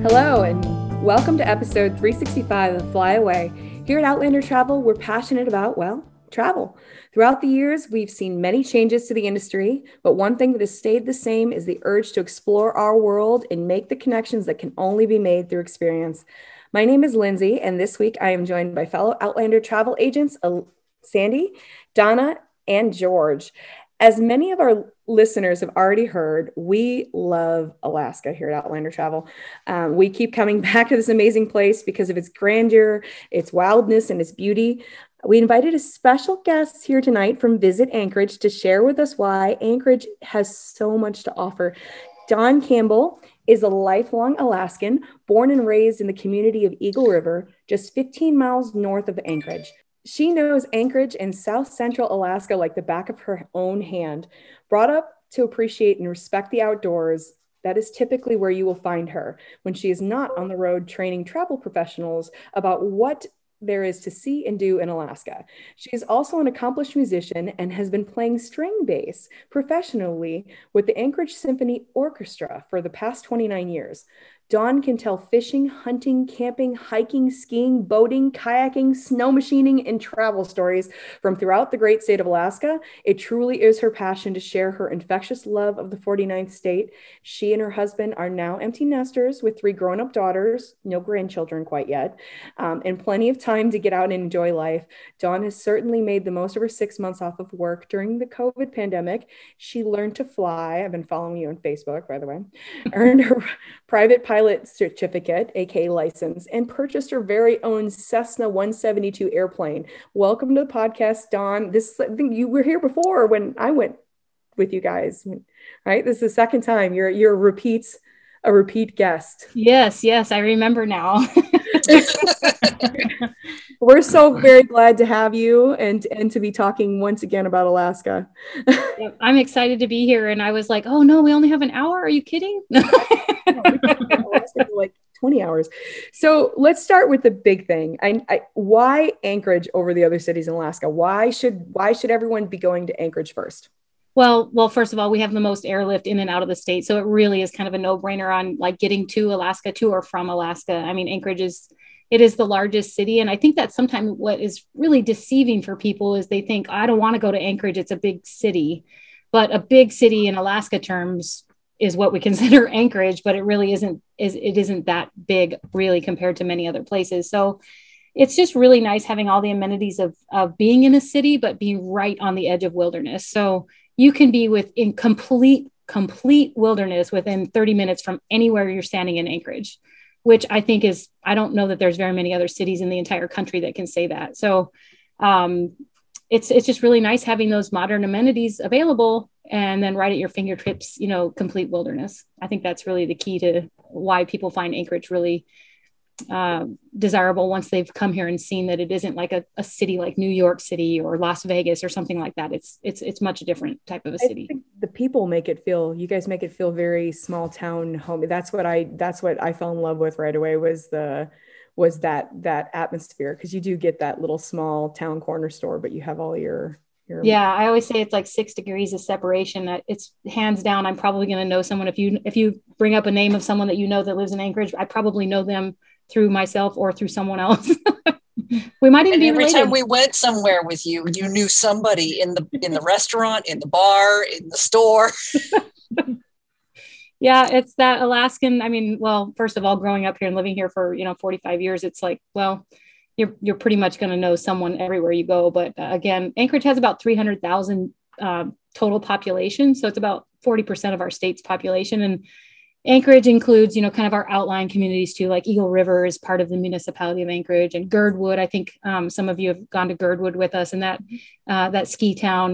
Hello, and welcome to episode 365 of Fly Away. Here at Outlander Travel, we're passionate about, travel. Throughout the years, we've seen many changes to the industry, but one thing that has stayed the same is the urge to explore our world and make the connections that can only be made through experience. My name is Lindsay, and this week I am joined by fellow Outlander travel agents, Sandy, Donna, and George. As many of our listeners have already heard, we love Alaska here at Outlander Travel. We keep coming back to this amazing place because of its grandeur, its wildness, and its beauty. We invited a special guest here tonight from Visit Anchorage to share with us why Anchorage has so much to offer. Dawn Campbell is a lifelong Alaskan, born and raised in the community of Eagle River, just 15 miles north of Anchorage. She knows Anchorage and South Central Alaska like the back of her own hand. Brought up to appreciate and respect the outdoors, that is typically where you will find her when she is not on the road training travel professionals about what there is to see and do in Alaska. She is also an accomplished musician and has been playing string bass professionally with the Anchorage Symphony Orchestra for the past 29 years. Dawn can tell fishing, hunting, camping, hiking, skiing, boating, kayaking, snow machining, and travel stories from throughout the great state of Alaska. It truly is her passion to share her infectious love of the 49th state. She and her husband are now empty nesters with 3 grown-up daughters, no grandchildren quite yet, and plenty of time to get out and enjoy life. Dawn has certainly made the most of her 6 months off of work during the COVID pandemic. She learned to fly. I've been following you on Facebook, by the way. Earned her private pilot certificate, aka license, and purchased her very own Cessna 172 airplane. Welcome to the podcast, Dawn. I think you were here before when I went with you guys, right? This is the second time. You're a repeat guest. Yes, I remember now. We're so very glad to have you and to be talking once again about Alaska. I'm excited to be here. And I was like, oh no, we only have an hour. Are you kidding? Like 20 hours. So let's start with the big thing. Why Anchorage over the other cities in Alaska? Why should everyone be going to Anchorage first? Well, first of all, we have the most airlift in and out of the state. So it really is kind of a no-brainer on like getting to Alaska, to or from Alaska. I mean, Anchorage is the largest city. And I think that's sometimes what is really deceiving for people is they think, I don't want to go to Anchorage. It's a big city, but a big city in Alaska terms is what we consider Anchorage, but it really isn't that big really compared to many other places. So it's just really nice having all the amenities of being in a city, but being right on the edge of wilderness. So you can be in complete wilderness within 30 minutes from anywhere you're standing in Anchorage, which I think I don't know that there's very many other cities in the entire country that can say that. So it's just really nice having those modern amenities available and then right at your fingertips, complete wilderness. I think that's really the key to why people find Anchorage really desirable once they've come here and seen that it isn't like a city like New York City or Las Vegas or something like that. It's much a different type of a city. I think the people you guys make it feel very small town home. That's what I fell in love with right away was that atmosphere, because you do get that little small town corner store, but you have all your yeah, I always say it's like 6 degrees of separation. It's hands down. I'm probably going to know someone. If you bring up a name of someone that that lives in Anchorage, I probably know them through myself or through someone else. We might even be every related. time we went somewhere with you, you knew somebody in the restaurant, in the bar, in the store. Yeah, it's that Alaskan. I mean, well, first of all, growing up here and living here for 45 years, it's like, well, you're pretty much going to know someone everywhere you go. But again, Anchorage has about 300,000 total population, so it's about 40% of our state's population. And Anchorage includes, kind of our outlying communities too, like Eagle River is part of the municipality of Anchorage, and Girdwood. I think some of you have gone to Girdwood with us, and that ski town,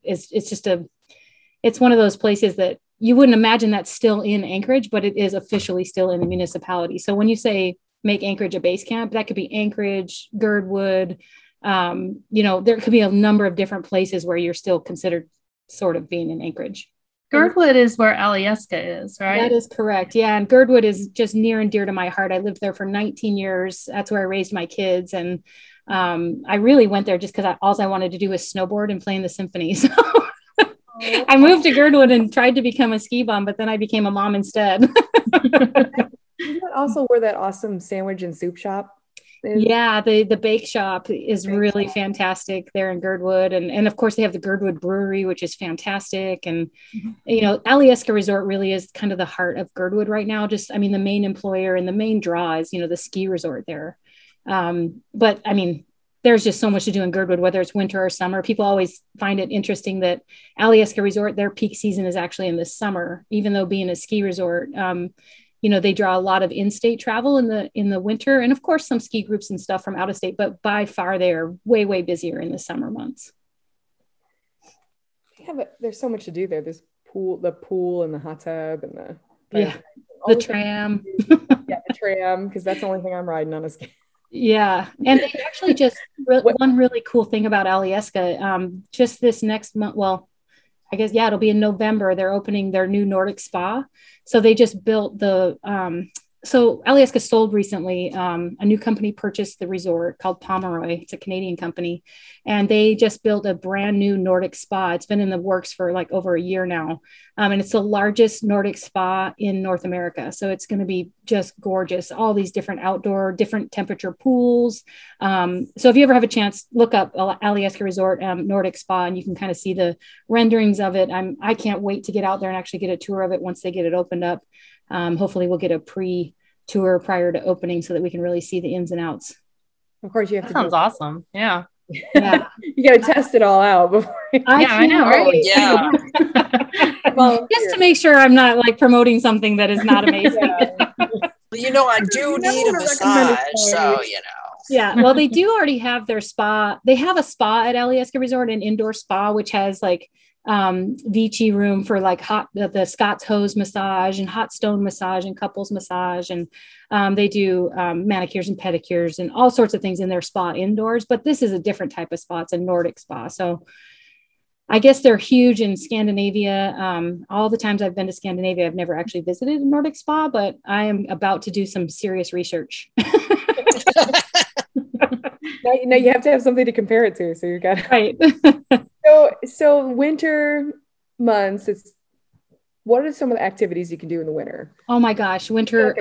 it's one of those places that you wouldn't imagine that's still in Anchorage, but it is officially still in the municipality. So when you say make Anchorage a base camp, that could be Anchorage, Girdwood. There could be a number of different places where you're still considered sort of being in Anchorage. Girdwood is where Alyeska is, right? That is correct. Yeah. And Girdwood is just near and dear to my heart. I lived there for 19 years. That's where I raised my kids. And I really went there just because all I wanted to do was snowboard and play in the symphony. So I moved to Girdwood and tried to become a ski bum, but then I became a mom instead. Isn't that also where that awesome sandwich and soup shop is? Yeah, the bake shop is Bake really shop. fantastic there in Girdwood. And of course they have the Girdwood Brewery, which is fantastic. And Mhm. Alyeska Resort really is kind of the heart of Girdwood right now. Just, I mean, the main employer and the main draw is, the ski resort there. But I mean, there's just so much to do in Girdwood, whether it's winter or summer. People always find it interesting that Alyeska Resort, their peak season is actually in the summer, even though being a ski resort. They draw a lot of in-state travel in the winter, and of course some ski groups and stuff from out of state, but by far they are way, way busier in the summer months. There's so much to do there. There's the pool and the hot tub and the tram. Yeah, the tram, because that's the only thing I'm riding on a ski. Yeah, and they actually just one really cool thing about Alyeska, just this next month. Well, I guess, yeah, it'll be in November. They're opening their new Nordic spa. So they just built so Alyeska sold recently. A new company purchased the resort called Pomeroy. It's a Canadian company. And they just built a brand new Nordic spa. It's been in the works for like over a year now. And it's the largest Nordic spa in North America. So it's going to be just gorgeous. All these different outdoor, different temperature pools. So if you ever have a chance, look up Alyeska Resort Nordic Spa, and you can kind of see the renderings of it. I can't wait to get out there and actually get a tour of it once they get it opened up. Hopefully we'll get a pre-tour prior to opening so that we can really see the ins and outs. Of course, you have that sounds awesome. Yeah. Yeah. You got to test it all out before. I know, right? Yeah. Just to make sure I'm not like promoting something that is not amazing. I do need a massage, so Yeah, well, they do already have their spa. They have a spa at Alyeska Resort, an indoor spa, which has like Vichy room for like the Scott's hose massage and hot stone massage and couples massage. And they do manicures and pedicures and all sorts of things in their spa indoors. But this is a different type of spa. It's a Nordic spa. So I guess they're huge in Scandinavia. All the times I've been to Scandinavia, I've never actually visited a Nordic spa, but I am about to do some serious research. Now you have to have something to compare it to. So you got right. So winter months, what are some of the activities you can do in the winter? Oh my gosh, winter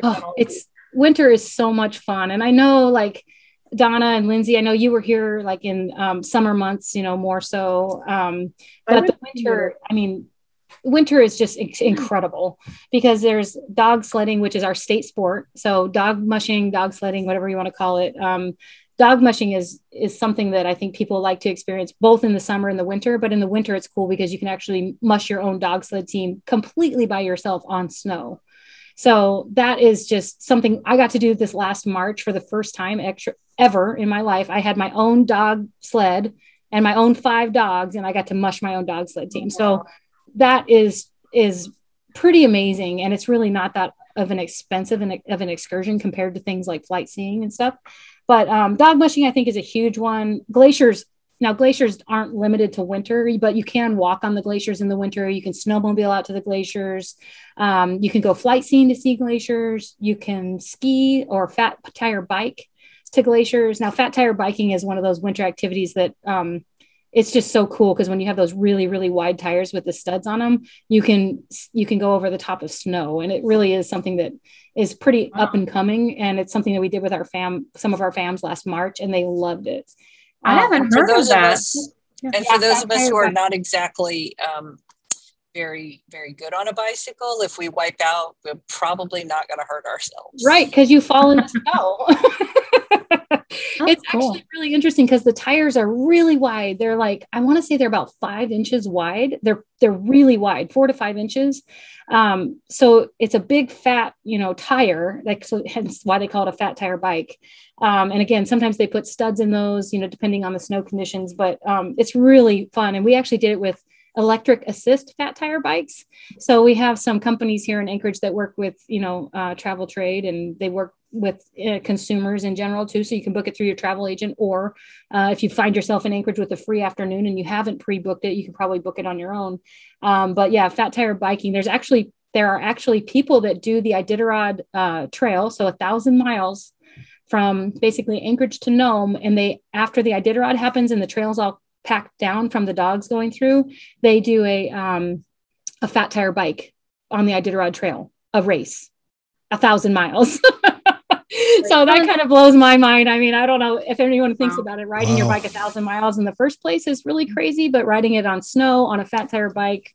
is so much fun. And I know like Donna and Lindsay, I know you were here like in summer months, more so. But the winter, winter is just incredible because there's dog sledding, which is our state sport. So dog mushing, dog sledding, whatever you want to call it. Dog mushing is something that I think people like to experience both in the summer and the winter, but in the winter, it's cool because you can actually mush your own dog sled team completely by yourself on snow. So that is just something I got to do this last March for the first time ever in my life. I had my own dog sled and my own 5 dogs, and I got to mush my own dog sled team. So that is pretty amazing. And it's really not that of an expensive of an excursion compared to things like flight seeing and stuff. But dog mushing, I think, is a huge one. Glaciers aren't limited to winter, but you can walk on the glaciers in the winter. You can snowmobile out to the glaciers. You can go flight seeing to see glaciers. You can ski or fat tire bike to glaciers. Now, fat tire biking is one of those winter activities that it's just so cool because when you have those really, really wide tires with the studs on them, you can go over the top of snow. And it really is something that is pretty up and coming. And it's something that we did with some of our fams last March, and they loved it. I haven't heard of that. For those of us who are not exactly very, very good on a bicycle, if we wipe out, we're probably not going to hurt ourselves. Right, because you fall in the snow. It's cool. Actually really interesting because the tires are really wide. They're like, I want to say they're about 5 inches wide. They're really wide, 4 to 5 inches. So it's a big fat, tire, so hence why they call it a fat tire bike. And again, sometimes they put studs in those, depending on the snow conditions, but it's really fun. And we actually did it with electric assist fat tire bikes. So we have some companies here in Anchorage that work with, travel trade, and they work with consumers in general too. So you can book it through your travel agent, or if you find yourself in Anchorage with a free afternoon and you haven't pre-booked it, you can probably book it on your own. But yeah, fat tire biking, there are actually people that do the Iditarod trail. So 1,000 miles from basically Anchorage to Nome. And after the Iditarod happens and the trail's all packed down from the dogs going through, they do a fat tire bike on the Iditarod trail, a race. 1,000 miles. So that kind of blows my mind. I mean, I don't know if anyone thinks about it. Riding your bike 1,000 miles in the first place is really crazy, but riding it on snow on a fat tire bike,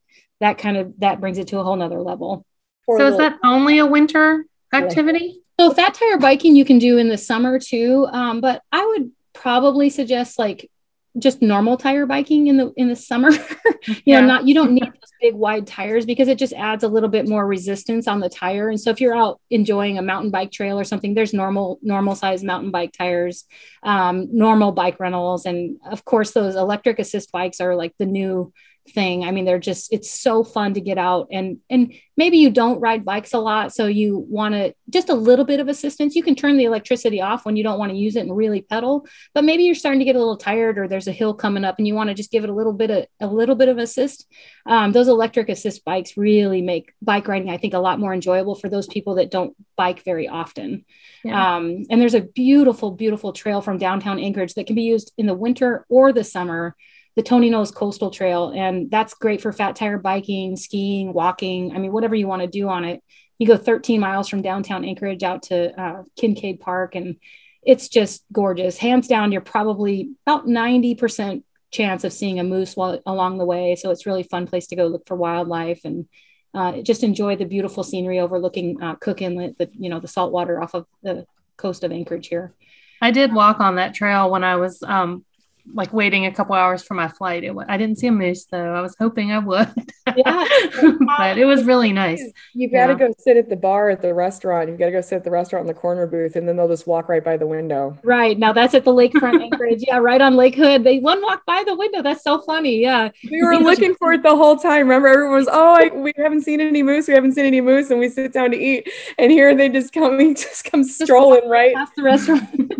that brings it to a whole nother level. So is that only a winter activity? So fat tire biking you can do in the summer too, but I would probably suggest like just normal tire biking in the summer. You don't need those big wide tires because it just adds a little bit more resistance on the tire. And so if you're out enjoying a mountain bike trail or something, there's normal size mountain bike tires, normal bike rentals, and of course those electric assist bikes are like the new thing. I mean, it's so fun to get out, and maybe you don't ride bikes a lot, so you want to just a little bit of assistance. You can turn the electricity off when you don't want to use it and really pedal, but maybe you're starting to get a little tired or there's a hill coming up and you want to just give it a little bit of assist. Those electric assist bikes really make bike riding, I think, a lot more enjoyable for those people that don't bike very often. And there's a beautiful, beautiful trail from downtown Anchorage that can be used in the winter or the summer, the Tony Nose Coastal Trail. And that's great for fat tire biking, skiing, walking. I mean, whatever you want to do on it. You go 13 miles from downtown Anchorage out to Kincaid Park, and it's just gorgeous. Hands down, you're probably about 90% chance of seeing a moose along the way. So it's really fun place to go look for wildlife and just enjoy the beautiful scenery overlooking Cook Inlet, the salt water off of the coast of Anchorage here. I did walk on that trail when I was like waiting a couple hours for my flight. I didn't see a moose though. I was hoping I would. Yeah. But it was really nice. You've got to go sit at the bar at the restaurant. You've got to go sit at the restaurant in the corner booth, and then they'll just walk right by the window. Right. Now that's at the lakefront Anchorage. Yeah, right on Lake Hood. They one walk by the window. That's so funny. Yeah. We were looking for it the whole time. Remember, everyone was, we haven't seen any moose. We haven't seen any moose. And we sit down to eat. And here they just come strolling right past the restaurant.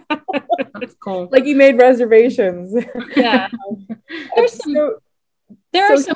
That's cool. Like you made reservations. Yeah. There are some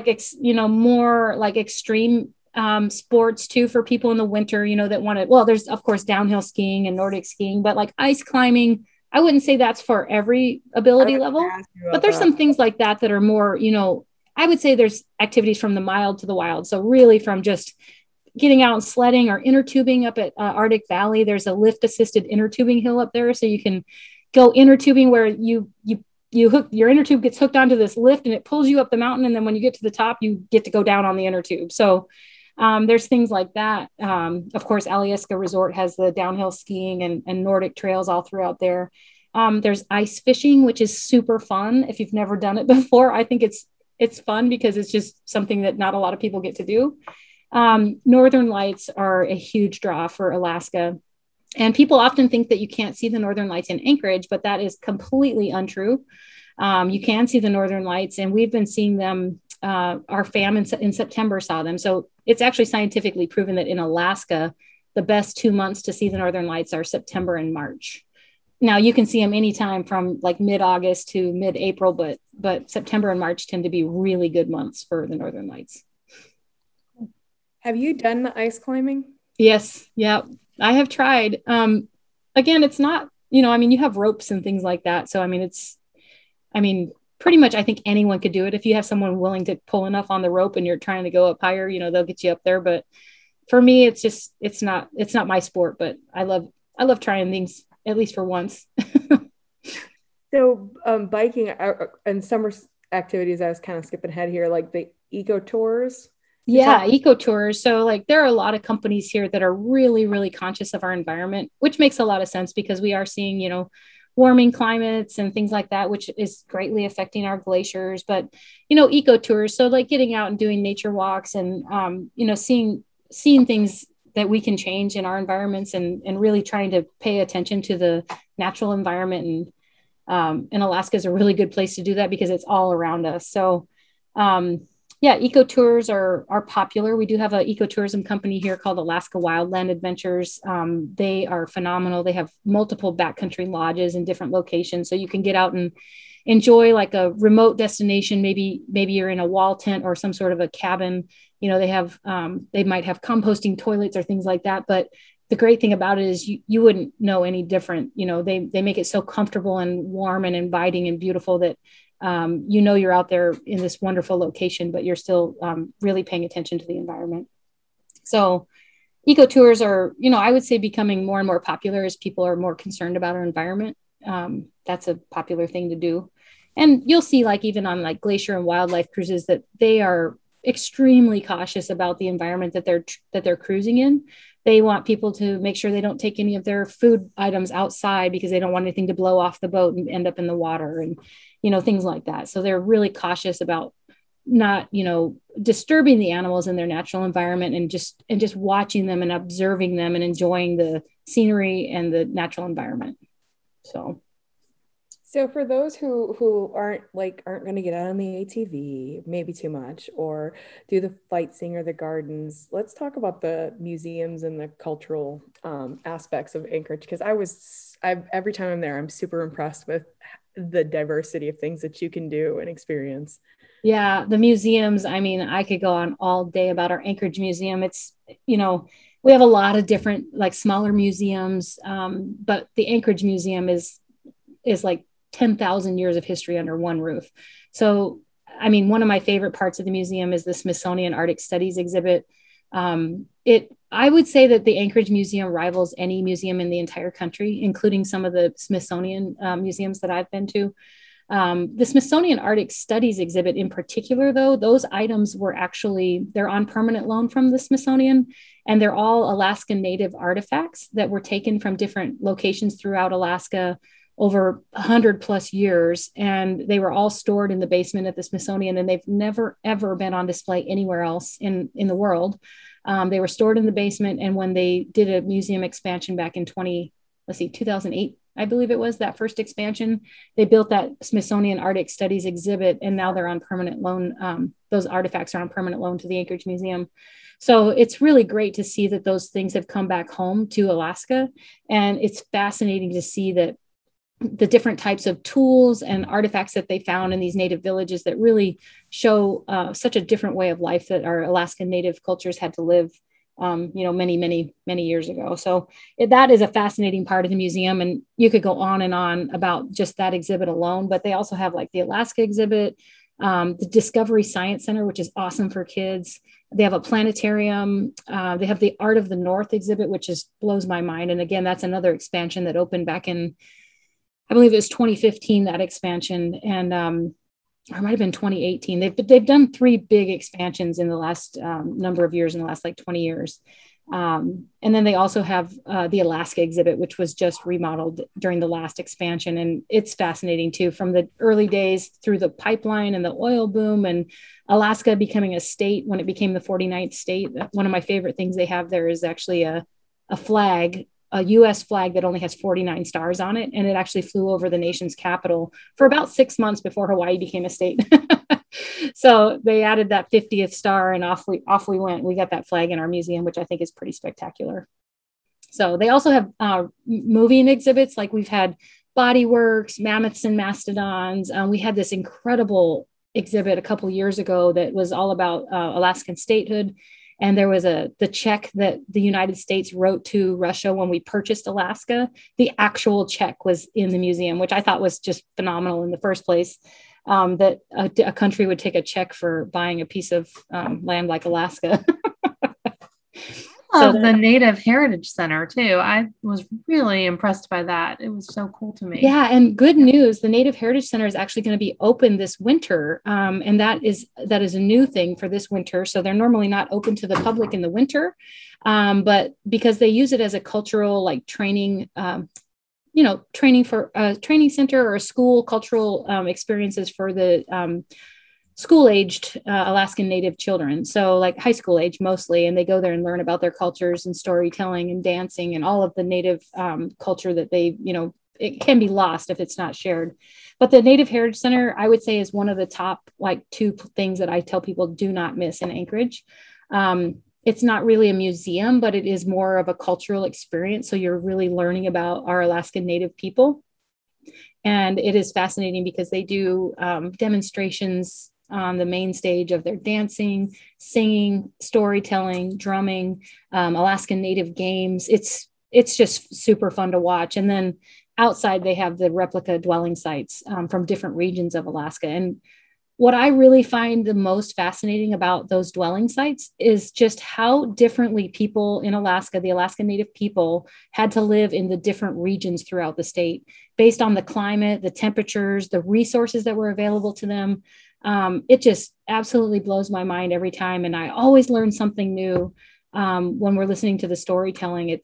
more like extreme sports too for people in the winter, that want to, there's of course downhill skiing and Nordic skiing, but like ice climbing, I wouldn't say that's for every ability level, but there's some things like that are more, I would say there's activities from the mild to the wild. So really from just getting out and sledding or inner tubing up at Arctic Valley. There's a lift assisted inner tubing hill up there. So you can go inner tubing where you hook your inner tube gets hooked onto this lift and it pulls you up the mountain. And then when you get to the top, you get to go down on the inner tube. So there's things like that. Of course, Alyeska Resort has the downhill skiing and Nordic trails all throughout there. There's ice fishing, which is super fun. If you've never done it before, I think it's fun because it's just something that not a lot of people get to do. Northern Lights are a huge draw for Alaska. And people often think that you can't see the Northern Lights in Anchorage, but that is completely untrue. You can see the Northern Lights, and we've been seeing them. Our fam in September saw them. So it's actually scientifically proven that in Alaska, the best 2 months to see the Northern Lights are September and March. Now you can see them anytime from like mid-August to mid-April, but September and March tend to be really good months for the Northern Lights. Have you done the ice climbing? Yes. Yeah, I have tried. Again, it's not, you have ropes and things like that. So, pretty much I think anyone could do it. If you have someone willing to pull enough on the rope and you're trying to go up higher, they'll get you up there. But for me, it's not my sport, but I love trying things at least for once. So biking and summer activities, I was kind of skipping ahead here, like the eco tours. Yeah, eco tours. So like there are a lot of companies here that are really, really conscious of our environment, which makes a lot of sense because we are seeing, warming climates and things like that, which is greatly affecting our glaciers. But, eco tours. So like getting out and doing nature walks and, seeing things that we can change in our environments and really trying to pay attention to the natural environment. And Alaska is a really good place to do that because it's all around us. So, eco tours are popular. We do have an ecotourism company here called Alaska Wildland Adventures. They are phenomenal. They have multiple backcountry lodges in different locations. So you can get out and enjoy like a remote destination. Maybe you're in a wall tent or some sort of a cabin. They might have composting toilets or things like that. But the great thing about it is you wouldn't know any different. They make it so comfortable and warm and inviting and beautiful that you're out there in this wonderful location, but you're still really paying attention to the environment. So eco tours are, I would say becoming more and more popular as people are more concerned about our environment. That's a popular thing to do. And you'll see like even on like glacier and wildlife cruises that they are extremely cautious about the environment that they're cruising in. They want people to make sure they don't take any of their food items outside because they don't want anything to blow off the boat and end up in the water and, things like that. So they're really cautious about not, disturbing the animals in their natural environment and just watching them and observing them and enjoying the scenery and the natural environment. So for those who aren't going to get out on the ATV, maybe too much, or do the sightseeing or the gardens, let's talk about the museums and the cultural aspects of Anchorage. Because every time I'm there, I'm super impressed with the diversity of things that you can do and experience. Yeah, the museums. I mean, I could go on all day about our Anchorage Museum. It's, we have a lot of different like smaller museums, but the Anchorage Museum is like 10,000 years of history under one roof. So, I mean, one of my favorite parts of the museum is the Smithsonian Arctic Studies exhibit. I would say that the Anchorage Museum rivals any museum in the entire country, including some of the Smithsonian museums that I've been to. The Smithsonian Arctic Studies exhibit in particular, though, those items they're on permanent loan from the Smithsonian, and they're all Alaskan Native artifacts that were taken from different locations throughout Alaska over 100+ years. And they were all stored in the basement at the Smithsonian, and they've never, ever been on display anywhere else in the world. They were stored in the basement. And when they did a museum expansion back in 2008, I believe it was that first expansion, they built that Smithsonian Arctic Studies exhibit, and now they're on permanent loan. Those artifacts are on permanent loan to the Anchorage Museum. So it's really great to see that those things have come back home to Alaska. And it's fascinating to see that the different types of tools and artifacts that they found in these native villages that really show such a different way of life that our Alaskan Native cultures had to live, many, many, many years ago. So that is a fascinating part of the museum. And you could go on and on about just that exhibit alone, but they also have like the Alaska exhibit, the Discovery Science Center, which is awesome for kids. They have a planetarium. They have the Art of the North exhibit, which blows my mind. And again, that's another expansion that opened back in, I believe it was 2015, that expansion. And or it might have been 2018. They've done 3 big expansions in the last number of years, in the last like 20 years. And then they also have the Alaska exhibit, which was just remodeled during the last expansion. And it's fascinating too, from the early days through the pipeline and the oil boom and Alaska becoming a state when it became the 49th state. One of my favorite things they have there is actually a flag, a U.S. flag that only has 49 stars on it. And it actually flew over the nation's capital for about 6 months before Hawaii became a state. So they added that 50th star and off we went. We got that flag in our museum, which I think is pretty spectacular. So they also have moving exhibits. Like we've had body works, mammoths and mastodons. We had this incredible exhibit a couple years ago that was all about Alaskan statehood. And there was the check that the United States wrote to Russia when we purchased Alaska. The actual check was in the museum, which I thought was just phenomenal in the first place, that a country would take a check for buying a piece of land like Alaska. I love the Native Heritage Center too. I was really impressed by that. It was so cool to me. Yeah, and good news, the Native Heritage Center is actually going to be open this winter, and that is a new thing for this winter. So they're normally not open to the public in the winter, but because they use it as a cultural like training, training for a training center or a school, cultural experiences for the school-aged Alaskan Native children. So like high school age mostly, and they go there and learn about their cultures and storytelling and dancing and all of the Native culture that they, it can be lost if it's not shared. But the Native Heritage Center, I would say, is one of the top like 2 things that I tell people do not miss in Anchorage. It's not really a museum, but it is more of a cultural experience. So you're really learning about our Alaskan Native people. And it is fascinating because they do demonstrations on the main stage of their dancing, singing, storytelling, drumming, Alaskan Native games. It's just super fun to watch. And then outside they have the replica dwelling sites from different regions of Alaska. And what I really find the most fascinating about those dwelling sites is just how differently people in Alaska, the Alaska Native people, had to live in the different regions throughout the state based on the climate, the temperatures, the resources that were available to them. It just absolutely blows my mind every time. And I always learn something new when we're listening to the storytelling.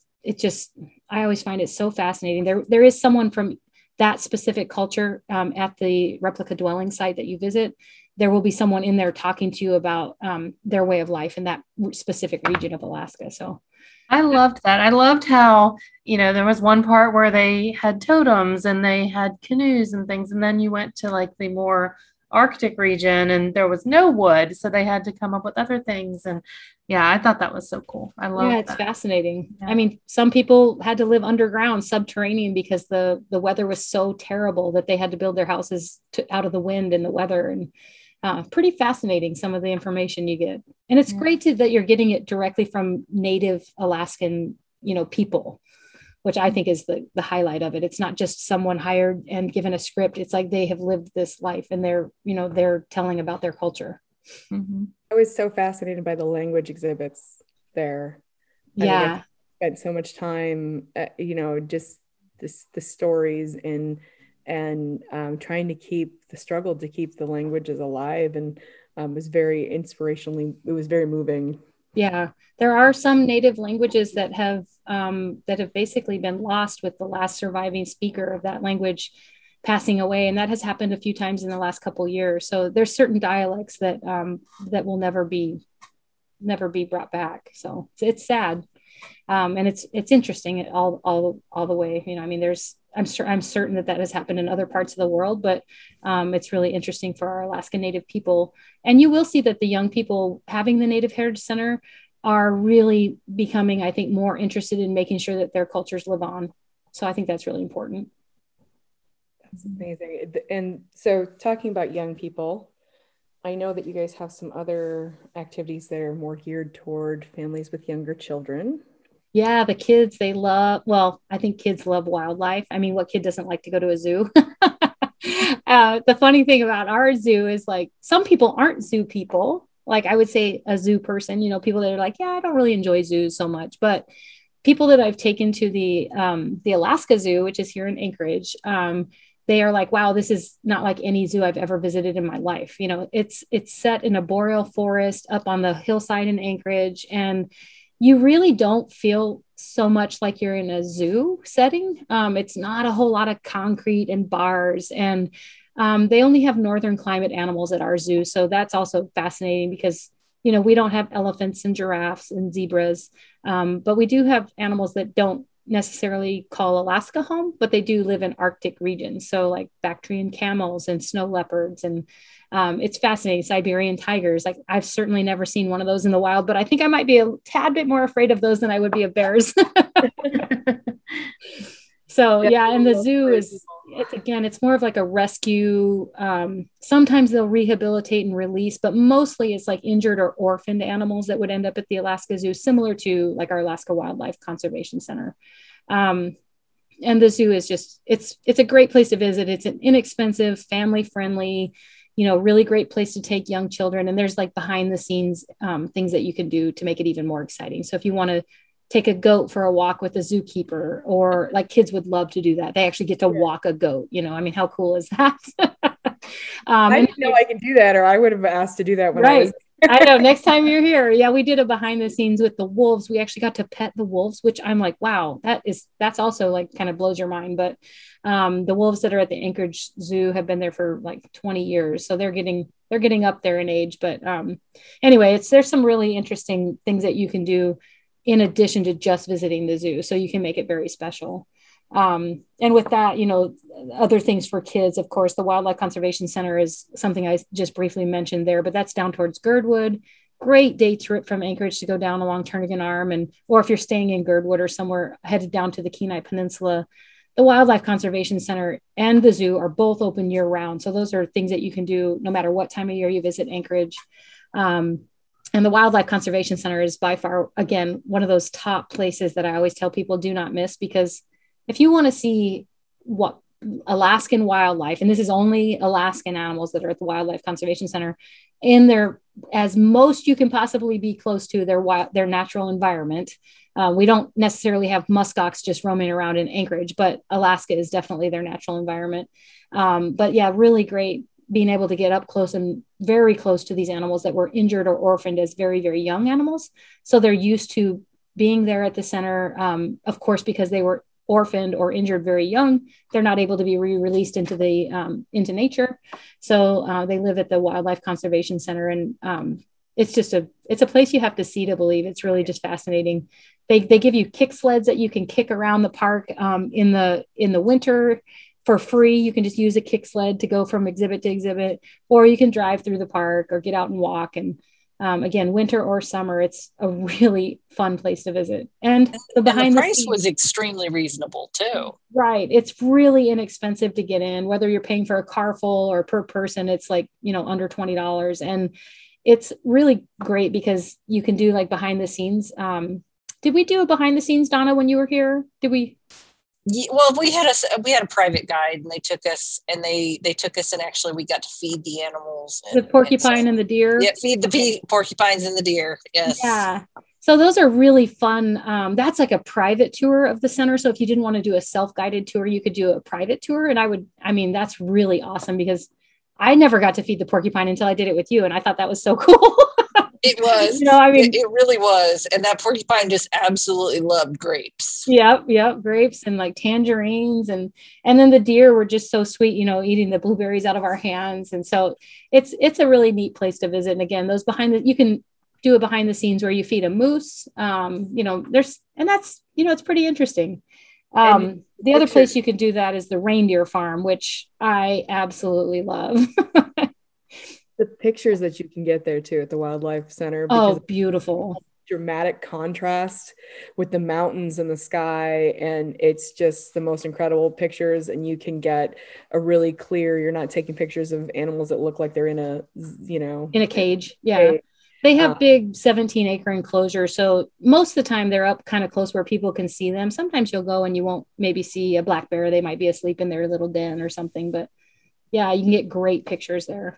I always find it so fascinating. There is someone from that specific culture at the replica dwelling site that you visit. There will be someone in there talking to you about their way of life in that specific region of Alaska. So I loved that. I loved how, there was one part where they had totems and they had canoes and things. And then you went to like the more Arctic region and there was no wood. So they had to come up with other things. And yeah, I thought that was so cool. I love it's that. Fascinating. Yeah. I mean, some people had to live underground, subterranean, because the weather was so terrible that they had to build their houses out of the wind and the weather. And pretty fascinating, some of the information you get. And it's great that you're getting it directly from Native Alaskan, people, which I think is the highlight of it. It's not just someone hired and given a script. It's like they have lived this life and they're telling about their culture. Mm-hmm. I was so fascinated by the language exhibits there. Yeah. I spent so much time, just the stories and trying to keep the struggle to keep the languages alive, and was very inspirationally. It was very moving. Yeah, there are some native languages that have basically been lost, with the last surviving speaker of that language passing away, and that has happened a few times in the last couple of years. So there's certain dialects that will never be brought back. So it's sad, and it's interesting all the way. I mean, I'm certain that has happened in other parts of the world, but it's really interesting for our Alaska Native people. And you will see that the young people having the Native Heritage Center are really becoming, I think, more interested in making sure that their cultures live on. So I think that's really important. That's amazing. And so talking about young people, I know that you guys have some other activities that are more geared toward families with younger children. Yeah, the kids, I think kids love wildlife. I mean, what kid doesn't like to go to a zoo? The funny thing about our zoo is, like, some people aren't zoo people. Like, I would say a zoo person, people that are like, yeah, I don't really enjoy zoos so much. But people that I've taken to the Alaska Zoo, which is here in Anchorage, they are like, wow, this is not like any zoo I've ever visited in my life. It's set in a boreal forest up on the hillside in Anchorage, and you really don't feel so much like you're in a zoo setting. It's not a whole lot of concrete and bars, and they only have northern climate animals at our zoo. So that's also fascinating because, we don't have elephants and giraffes and zebras, but we do have animals that don't necessarily call Alaska home, but they do live in Arctic regions. So like Bactrian camels and snow leopards, and it's fascinating. Siberian tigers. Like, I've certainly never seen one of those in the wild, but I think I might be a tad bit more afraid of those than I would be of bears. So yeah, and the zoo it's more of like a rescue. Sometimes they'll rehabilitate and release, but mostly it's like injured or orphaned animals that would end up at the Alaska Zoo, similar to like our Alaska Wildlife Conservation Center. And the zoo is it's a great place to visit. It's an inexpensive, family friendly, really great place to take young children. And there's like behind the scenes things that you can do to make it even more exciting. So if you want to take a goat for a walk with a zookeeper, or like, kids would love to do that. They actually get to walk a goat. I mean, how cool is that? I didn't know I could do that, or I would have asked to do that when I was. I know. Next time you're here. Yeah, we did a behind the scenes with the wolves. We actually got to pet the wolves, which I'm like, wow, that's also like kind of blows your mind. But the wolves that are at the Anchorage Zoo have been there for like 20 years. So they're getting up there in age. But anyway, there's some really interesting things that you can do in addition to just visiting the zoo. So you can make it very special. And with that, other things for kids, of course, the Wildlife Conservation Center is something I just briefly mentioned there, but that's down towards Girdwood. Great day trip from Anchorage to go down along Turnagain Arm, or if you're staying in Girdwood or somewhere headed down to the Kenai Peninsula, the Wildlife Conservation Center and the zoo are both open year round. So those are things that you can do no matter what time of year you visit Anchorage. And the Wildlife Conservation Center is by far, again, one of those top places that I always tell people do not miss, because if you want to see what Alaskan wildlife, and this is only Alaskan animals that are at the Wildlife Conservation Center, in their, as most you can possibly be close to their natural environment. We don't necessarily have muskox just roaming around in Anchorage, but Alaska is definitely their natural environment. But yeah, really great being able to get up close and very close to these animals that were injured or orphaned as very, very young animals. So they're used to being there at the center. Of course, because they were orphaned or injured very young, they're not able to be re-released into into nature. So they live at the Wildlife Conservation Center, and it's a place you have to see to believe. It's really just fascinating. They give you kick sleds that you can kick around the park in the winter for free. You can just use a kick sled to go from exhibit to exhibit, or you can drive through the park or get out and walk. And again, winter or summer, it's a really fun place to visit. And the price was extremely reasonable too. Right. It's really inexpensive to get in, whether you're paying for a car full or per person, it's like, under $20. And it's really great because you can do like behind the scenes. Did we do a behind the scenes, Donna, when you were here? Did we? Yeah, well, we had a private guide, and they took us and actually we got to feed the animals, the porcupine and the deer. Yeah, feed the porcupines and the deer. Yes. Yeah. So those are really fun. That's like a private tour of the center. So if you didn't want to do a self-guided tour, you could do a private tour. And that's really awesome because I never got to feed the porcupine until I did it with you. And I thought that was so cool. It was, it really was. And that porcupine just absolutely loved grapes. Yep. Grapes and like tangerines. And then the deer were just so sweet, eating the blueberries out of our hands. And so it's a really neat place to visit. And again, those you can do a behind the scenes where you feed a moose, it's pretty interesting. The other place you can do that is the reindeer farm, which I absolutely love. The pictures that you can get there too at the Wildlife Center. Oh, beautiful. Dramatic contrast with the mountains and the sky. And it's just the most incredible pictures. And you can get a really clear, you're not taking pictures of animals that look like they're in a cage. Yeah. They have big 17-acre enclosures. So most of the time they're up kind of close where people can see them. Sometimes you'll go and you won't maybe see a black bear. They might be asleep in their little den or something. But yeah, you can get great pictures there.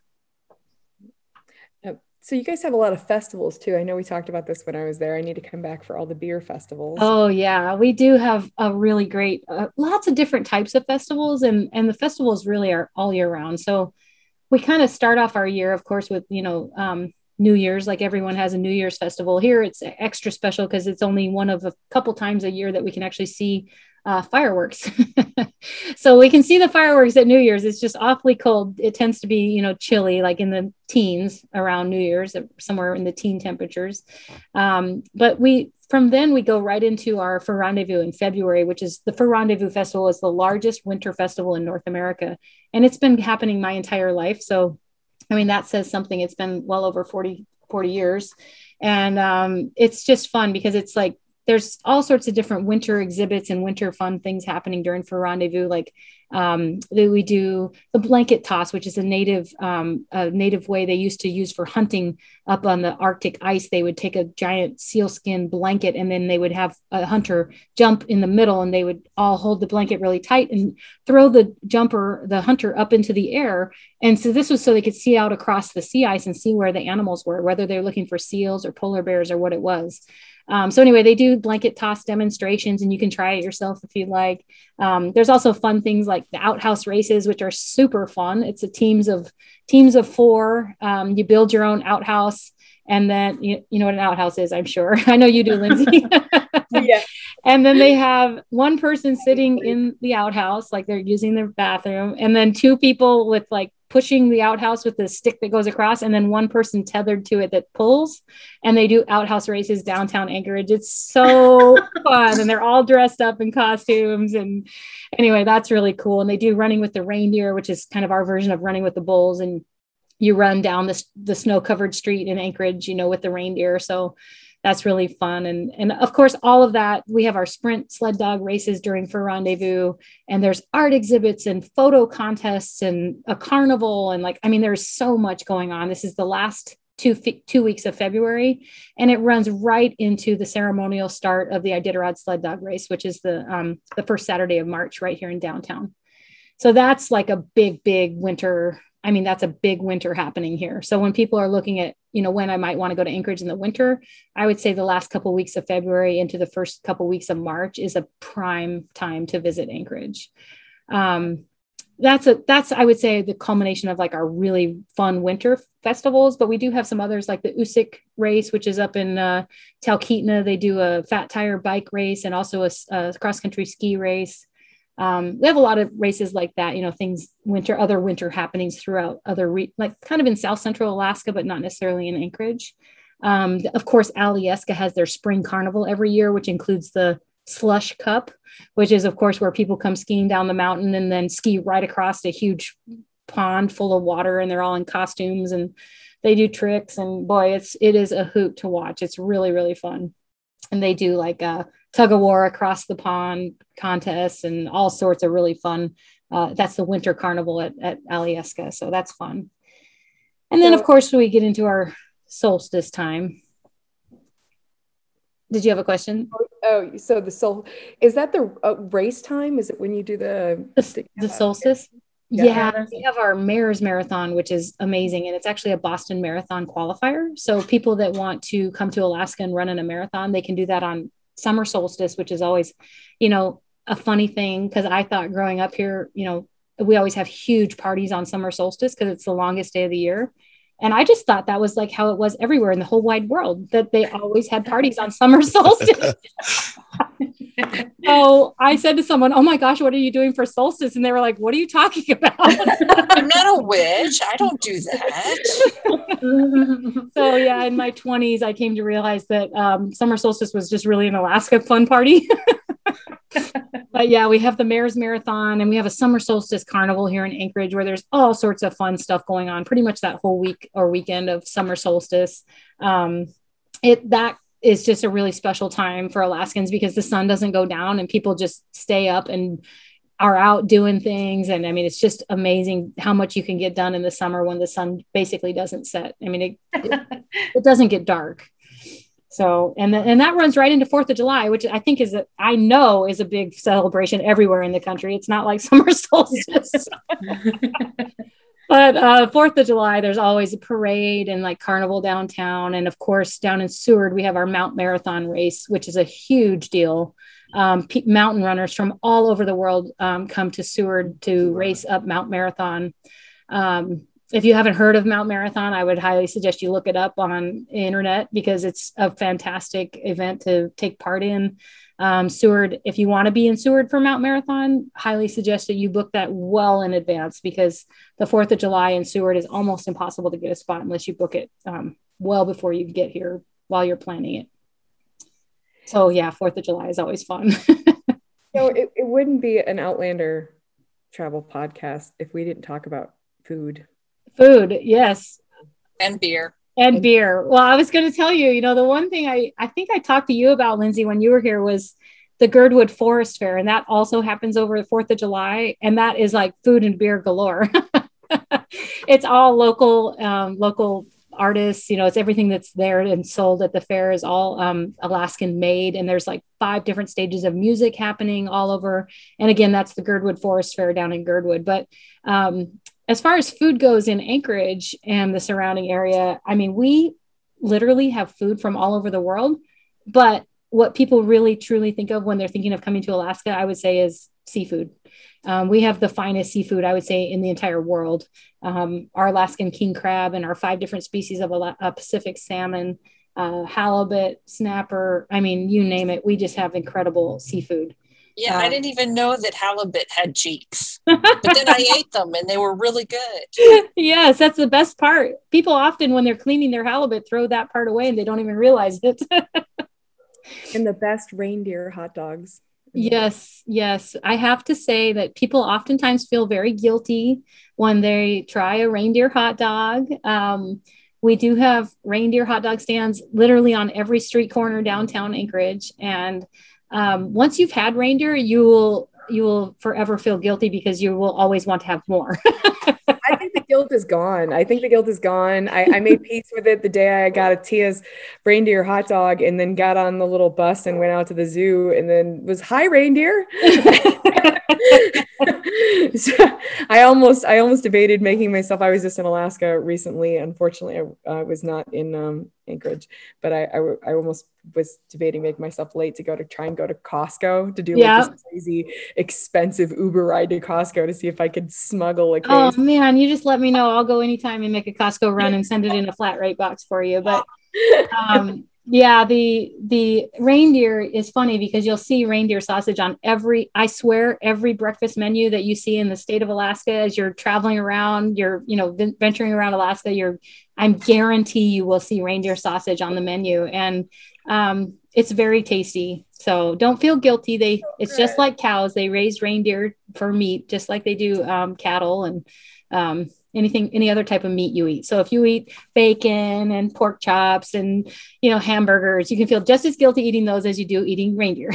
So you guys have a lot of festivals too. I know we talked about this when I was there. I need to come back for all the beer festivals. Oh yeah, we do have a really great, lots of different types of festivals, and the festivals really are all year round. So we kind of start off our year, of course, with New Year's. Like everyone has a New Year's festival. Here it's extra special because it's only one of a couple times a year that we can actually see fireworks. So we can see the fireworks at New Year's. It's just awfully cold. It tends to be, chilly, like in the teens around New Year's, somewhere in the teen temperatures. But from then we go right into our Fur Rendezvous in February, which is the Fur Rendezvous Festival is the largest winter festival in North America. And it's been happening my entire life. So, that says something. It's been well over 40 years. And it's just fun because it's like, there's all sorts of different winter exhibits and winter fun things happening during Fur Rendezvous. Like we do the blanket toss, which is a native way they used to use for hunting up on the Arctic ice. They would take a giant sealskin blanket and then they would have a hunter jump in the middle and they would all hold the blanket really tight and throw the hunter up into the air. And so this was so they could see out across the sea ice and see where the animals were, whether they're looking for seals or polar bears or what it was. So anyway, they do blanket toss demonstrations and you can try it yourself if you'd like. There's also fun things like the outhouse races, which are super fun. It's a teams of 4. You build your own outhouse and then you know what an outhouse is, I'm sure. I know you do, Lindsay. Yeah. And then they have one person sitting in the outhouse, like they're using their bathroom, and then 2 people with like pushing the outhouse with the stick that goes across, and then one person tethered to it that pulls, and they do outhouse races downtown Anchorage. It's so fun. And they're all dressed up in costumes. And anyway, that's really cool. And they do running with the reindeer, which is kind of our version of running with the bulls. And you run down the snow-covered street in Anchorage, with the reindeer. So that's really fun. And of course, all of that, we have our sprint sled dog races during Fur Rendezvous, and there's art exhibits and photo contests and a carnival. And there's so much going on. This is the last 2 weeks of February, and it runs right into the ceremonial start of the Iditarod sled dog race, which is the first Saturday of March right here in downtown. So that's like a big winter. I mean, that's a big winter happening here. So when people are looking at, when I might want to go to Anchorage in the winter, I would say the last couple of weeks of February into the first couple of weeks of March is a prime time to visit Anchorage. That's I would say the culmination of like our really fun winter festivals, but we do have some others like the Usyk race, which is up in Talkeetna. They do a fat tire bike race and also a cross country ski race. We have a lot of races like that, other winter happenings throughout like kind of in South Central Alaska, but not necessarily in Anchorage. Of course, Alyeska has their spring carnival every year, which includes the Slush Cup, which is of course where people come skiing down the mountain and then ski right across a huge pond full of water, and they're all in costumes and they do tricks, and boy, it is a hoot to watch. It's really, really fun. And they do like a tug of war across the pond contests and all sorts of really fun. That's the winter carnival at Alyeska. So that's fun. And then of course we get into our solstice time. Did you have a question? Oh, so is that the race time? Is it when you do the solstice? Yeah, we have our Mayor's Marathon, which is amazing. And it's actually a Boston Marathon qualifier. So people that want to come to Alaska and run in a marathon, they can do that on summer solstice, which is always, a funny thing. Because I thought growing up here, we always have huge parties on summer solstice because it's the longest day of the year. And I just thought that was like how it was everywhere in the whole wide world, that they always had parties on summer solstice. So I said to someone, "Oh my gosh, what are you doing for solstice?" And they were like, "What are you talking about?" I'm not a witch. I don't do that. So yeah, in my 20s, I came to realize that summer solstice was just really an Alaska fun party. But yeah, we have the Mayor's Marathon and we have a summer solstice carnival here in Anchorage where there's all sorts of fun stuff going on pretty much that whole week or weekend of summer solstice. That is just a really special time for Alaskans because the sun doesn't go down and people just stay up and are out doing things. And I mean, it's just amazing how much you can get done in the summer when the sun basically doesn't set. I mean, it doesn't get dark. So, and that runs right into 4th of July, which I think is a big celebration everywhere in the country. It's not like summer solstice. But 4th of July, there's always a parade and like carnival downtown. And of course, down in Seward, we have our Mount Marathon race, which is a huge deal. Mountain runners from all over the world come to Seward to race up Mount Marathon. If you haven't heard of Mount Marathon, I would highly suggest you look it up on the internet because it's a fantastic event to take part in. Seward, if you want to be in Seward for Mount Marathon, highly suggest that you book that well in advance because the 4th of July in Seward is almost impossible to get a spot unless you book it well before you get here while you're planning it. So yeah, 4th of July is always fun. So it wouldn't be an Outlander travel podcast if we didn't talk about food. Food, yes. And beer. Well, I was going to tell you, the one thing I think I talked to you about, Lindsay, when you were here was the Girdwood Forest Fair. And that also happens over the 4th of July. And that is like food and beer galore. It's all local artists, it's everything that's there and sold at the fair is all Alaskan made. And there's like 5 different stages of music happening all over. And again, that's the Girdwood Forest Fair down in Girdwood. But as far as food goes in Anchorage and the surrounding area, I mean, we literally have food from all over the world. But what people really, truly think of when they're thinking of coming to Alaska, I would say is seafood. We have the finest seafood, I would say, in the entire world. Our Alaskan king crab and our 5 different species of Pacific salmon, halibut, snapper. I mean, you name it. We just have incredible seafood. Yeah, I didn't even know that halibut had cheeks, but then I ate them and they were really good. Yes, that's the best part. People often, when they're cleaning their halibut, throw that part away and they don't even realize it. And the best reindeer hot dogs. Yes. I have to say that people oftentimes feel very guilty when they try a reindeer hot dog. We do have reindeer hot dog stands literally on every street corner downtown Anchorage. And once you've had reindeer, you will forever feel guilty because you will always want to have more. I think the guilt is gone. I think the guilt is gone. I made peace with it the day I got a Tia's reindeer hot dog and then got on the little bus and went out to the zoo and then was, hi, reindeer. So I almost debated making myself. I was just in Alaska recently. Unfortunately, I was not in Anchorage, but I almost was debating making myself late to try and go to Costco to do like this crazy expensive Uber ride to Costco to see if I could smuggle a case. Oh man, you just let me know. I'll go anytime and make a Costco run and send it in a flat rate box for you. But yeah, the reindeer is funny because you'll see reindeer sausage on every breakfast menu that you see in the state of Alaska as you're traveling around, venturing around Alaska, I guarantee you will see reindeer sausage on the menu, and it's very tasty. So don't feel guilty. It's just like cows. They raise reindeer for meat, just like they do cattle and any other type of meat you eat. So if you eat bacon and pork chops and, hamburgers, you can feel just as guilty eating those as you do eating reindeer.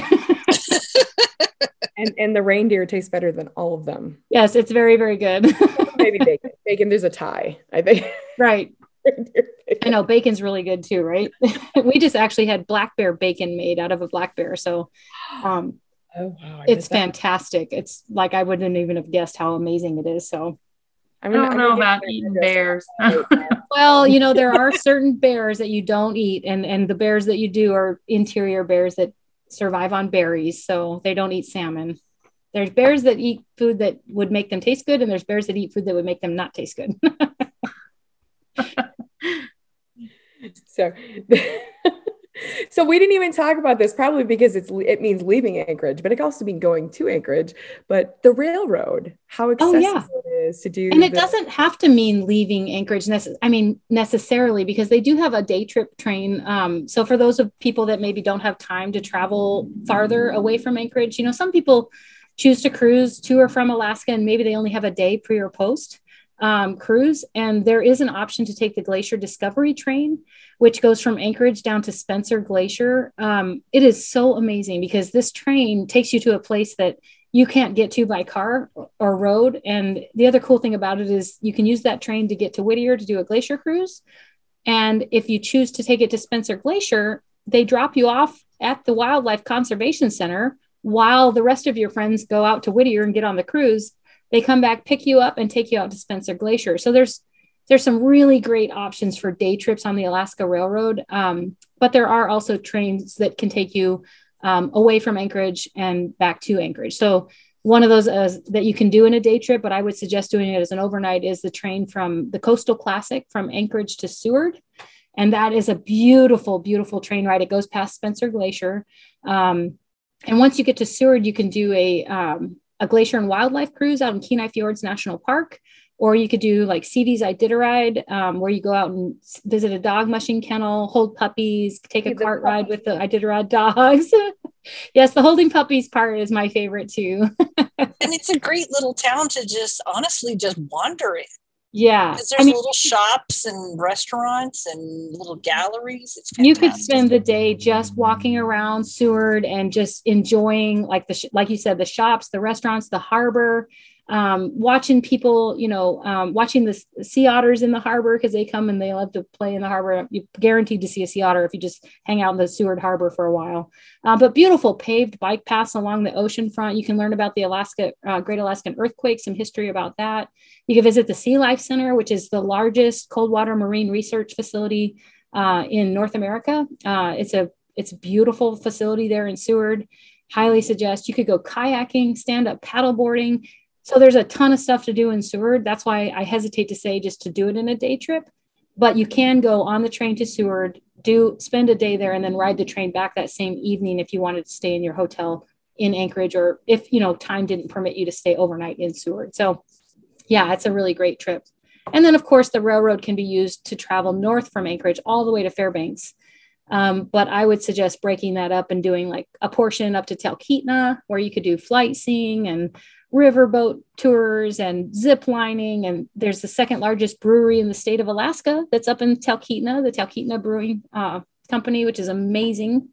and the reindeer tastes better than all of them. Yes, it's very, very good. Maybe bacon. Bacon, there's a tie, I think. Right. I know bacon's really good too, right? We just actually had black bear bacon made out of a black bear. So oh, wow. It's fantastic. It's like, I wouldn't even have guessed how amazing it is. So I don't know about eating bears. Well, there are certain bears that you don't eat, and the bears that you do are interior bears that survive on berries. So they don't eat salmon. There's bears that eat food that would make them taste good, and there's bears that eat food that would make them not taste good. So we didn't even talk about this, probably because it means leaving Anchorage, but it could also mean going to Anchorage. But the railroad, how accessible it is to do. And it doesn't have to mean leaving Anchorage necessarily, because they do have a day trip train. So for those of people that maybe don't have time to travel farther away from Anchorage, some people choose to cruise to or from Alaska, and maybe they only have a day pre or post cruise. And there is an option to take the Glacier Discovery train, which goes from Anchorage down to Spencer Glacier. It is so amazing because this train takes you to a place that you can't get to by car or road. And the other cool thing about it is you can use that train to get to Whittier to do a glacier cruise. And if you choose to take it to Spencer Glacier, they drop you off at the Wildlife Conservation Center while the rest of your friends go out to Whittier and get on the cruise. They come back, pick you up, and take you out to Spencer Glacier. So there's some really great options for day trips on the Alaska Railroad. But there are also trains that can take you away from Anchorage and back to Anchorage. So one of those that you can do in a day trip, but I would suggest doing it as an overnight, is the train from the Coastal Classic from Anchorage to Seward. And that is a beautiful, beautiful train ride. It goes past Spencer Glacier. And once you get to Seward, you can do a glacier and wildlife cruise out in Kenai Fjords National Park, or you could do like CD's Iditarod, where you go out and visit a dog mushing kennel, hold puppies, take a cart ride with the Iditarod dogs. Yes, the holding puppies part is my favorite too. And it's a great little town to just wander in. Yeah. Because there's little shops and restaurants and little galleries. It's fantastic. You could spend the day just walking around Seward and just enjoying, like you said, the shops, the restaurants, the harbor, watching people, watching the sea otters in the harbor, because they come and they love to play in the harbor. You're guaranteed to see a sea otter if you just hang out in the Seward Harbor for a while. But beautiful paved bike paths along the ocean front. You can learn about the Great Alaskan Earthquake, some history about that. You can visit the Sea Life Center, which is the largest cold water marine research facility in North America. It's a beautiful facility there in Seward. Highly suggest. You could go kayaking, stand-up paddleboarding. So there's a ton of stuff to do in Seward. That's why I hesitate to say just to do it in a day trip, but you can go on the train to Seward, spend a day there, and then ride the train back that same evening if you wanted to stay in your hotel in Anchorage, or if, time didn't permit you to stay overnight in Seward. So yeah, it's a really great trip. And then of course the railroad can be used to travel north from Anchorage all the way to Fairbanks. But I would suggest breaking that up and doing like a portion up to Talkeetna, where you could do flight seeing and riverboat tours and zip lining. And there's the second largest brewery in the state of Alaska that's up in Talkeetna, the Talkeetna Brewing Company, which is amazing.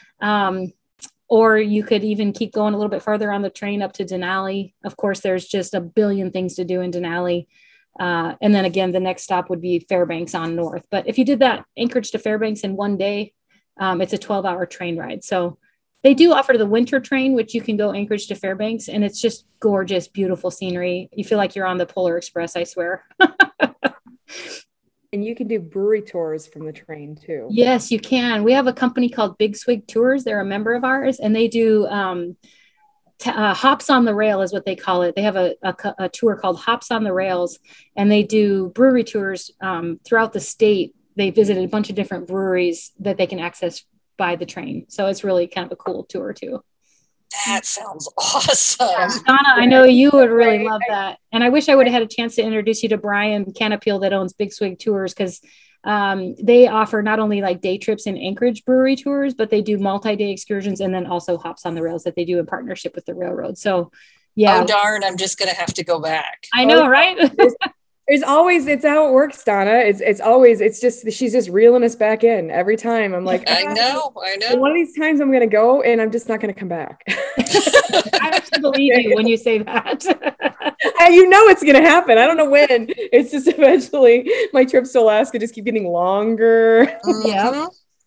Or you could even keep going a little bit further on the train up to Denali. Of course, there's just a billion things to do in Denali. And then again, the next stop would be Fairbanks on north. But if you did that Anchorage to Fairbanks in one day, it's a 12-hour train ride. So they do offer the winter train, which you can go Anchorage to Fairbanks, and it's just gorgeous, beautiful scenery. You feel like you're on the Polar Express, I swear. And you can do brewery tours from the train too. Yes, you can. We have a company called Big Swig Tours. They're a member of ours, and they do Hops on the Rail is what they call it. They have a tour called Hops on the Rails, and they do brewery tours throughout the state. They visited a bunch of different breweries that they can access by the train. So it's really kind of a cool tour too. That sounds awesome. Donna, I know you would really love that. And I wish I would have had a chance to introduce you to Brian Canapeel that owns Big Swig Tours, because they offer not only like day trips and Anchorage brewery tours, but they do multi-day excursions and then also Hops on the Rails that they do in partnership with the railroad. So yeah. Oh, darn. I'm just going to have to go back. I know, right? There's always, it's how it works, Donna. It's just, she's just reeling us back in every time. I'm like, I know. And one of these times I'm going to go and I'm just not going to come back. I actually believe you when you say that. You know, it's going to happen. I don't know when. It's just eventually my trips to Alaska just keep getting longer. Yeah.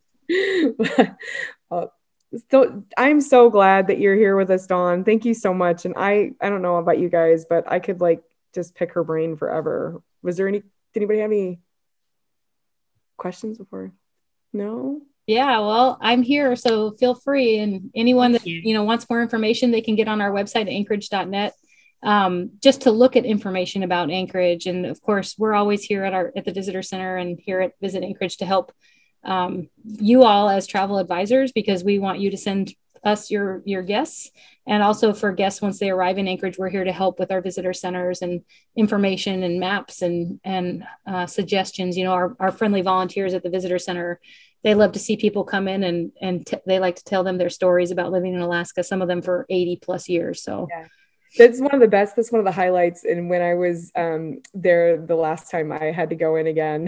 So I'm so glad that you're here with us, Dawn. Thank you so much. And I don't know about you guys, but I could just pick her brain forever. Did anybody have any questions before? No? Yeah, well, I'm here, so feel free. And anyone that wants more information, they can get on our website, anchorage.net, just to look at information about Anchorage. And of course, we're always here at the Visitor Center and here at Visit Anchorage to help you all as travel advisors, because we want you to send us your guests. And also for guests, once they arrive in Anchorage, we're here to help with our visitor centers and information and maps and suggestions. Our friendly volunteers at the visitor center, they love to see people come in and they like to tell them their stories about living in Alaska, some of them for 80 plus years. So yeah. That's one of the best. That's one of the highlights. And when I was there the last time, I had to go in again.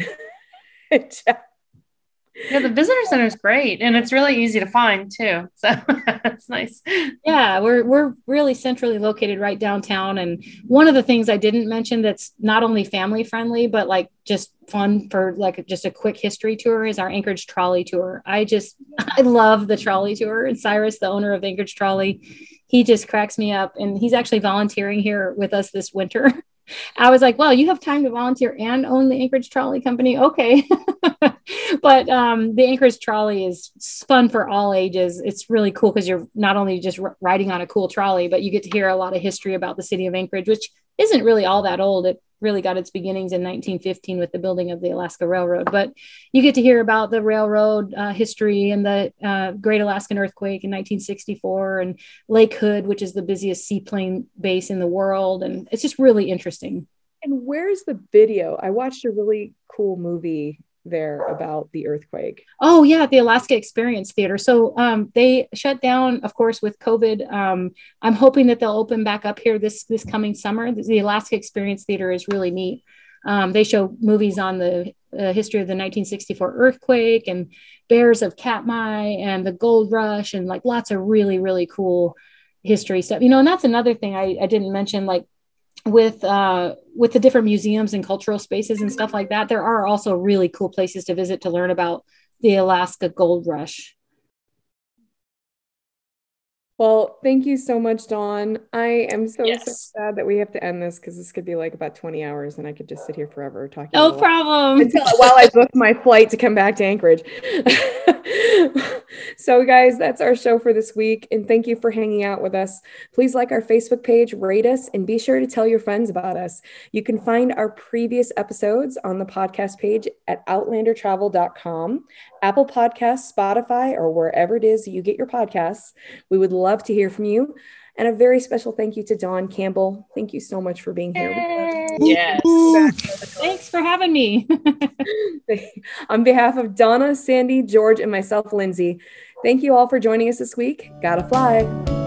Yeah, the visitor center is great, and it's really easy to find too. So that's nice. Yeah, we're really centrally located right downtown. And one of the things I didn't mention that's not only family friendly, but like just fun for just a quick history tour is our Anchorage Trolley Tour. I love the trolley tour. And Cyrus, the owner of Anchorage Trolley, he just cracks me up. And he's actually volunteering here with us this winter. I was like, well, you have time to volunteer and own the Anchorage Trolley Company. Okay. But the Anchorage Trolley is fun for all ages. It's really cool because you're not only just riding on a cool trolley, but you get to hear a lot of history about the city of Anchorage, which isn't really all that old. It really got its beginnings in 1915 with the building of the Alaska Railroad. But you get to hear about the railroad history and the Great Alaskan Earthquake in 1964 and Lake Hood, which is the busiest seaplane base in the world. And it's just really interesting. And where's the video? I watched a really cool movie there about the earthquake. Oh yeah, the Alaska Experience Theater. So they shut down, of course, with COVID. I'm hoping that they'll open back up here this coming summer. The Alaska Experience Theater is really neat. They show movies on the history of the 1964 earthquake and bears of Katmai and the gold rush and like lots of really, really cool history stuff. And that's another thing I didn't mention, like with the different museums and cultural spaces and stuff like that, there are also really cool places to visit to learn about the Alaska Gold Rush. Well, thank you so much, Dawn. I am so sad that we have to end this because this could be like about 20 hours and I could just sit here forever talking. No problem. While I book my flight to come back to Anchorage. So guys, that's our show for this week. And thank you for hanging out with us. Please like our Facebook page, rate us, and be sure to tell your friends about us. You can find our previous episodes on the podcast page at outlandertravel.com, Apple Podcasts, Spotify, or wherever it is you get your podcasts. We would love to hear from you. And a very special thank you to Dawn Campbell. Thank you so much for being here with us. Yes. Thanks for having me. On behalf of Donna, Sandy, George, and myself, Lindsay, thank you all for joining us this week. Gotta fly.